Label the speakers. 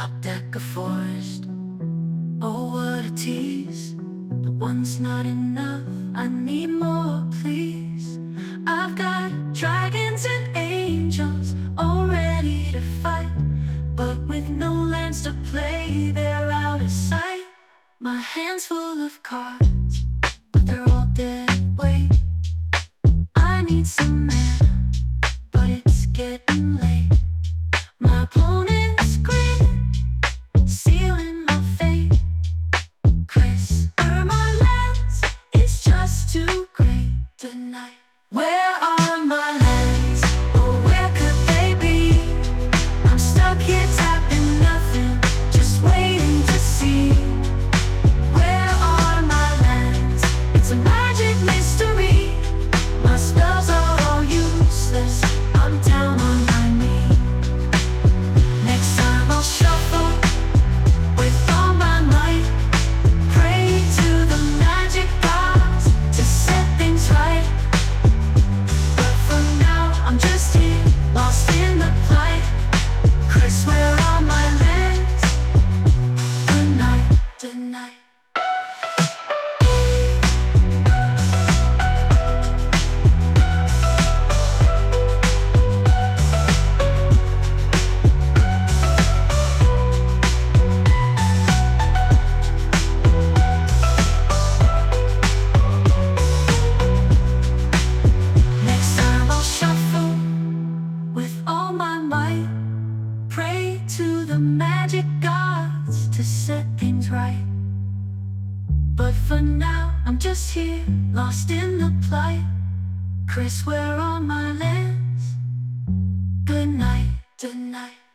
Speaker 1: top deck of forest. Oh, what a tease. But one's not enough, I need more, please. I've got dragons and angels all ready to fight, but with no lands to play, they're out of sight. My hand's full of cards, but they're all dead weight. I need some mana, but it's getting late. My opponent's grin, sealing my fate. Chris, where are my lands? It's just too great tonight. Where are my lands? Oh, where could they be? I'm stuck here tapping nothing, just waiting to see. Where are my lands? It's a magic mystery. My spells are all useless, I'm down on my knee. Next time I'll shuffle with all my might, pray to the magic gods to set things right. But for now, I'm just here, lost in the plight. Chris, where are my lands? Good night, good night. Next time I'll shuffle with all my might, pray to the magic gods to set things right. But for now, I'm just here, lost in the plight. Chris, where are my lands? Good night, good night.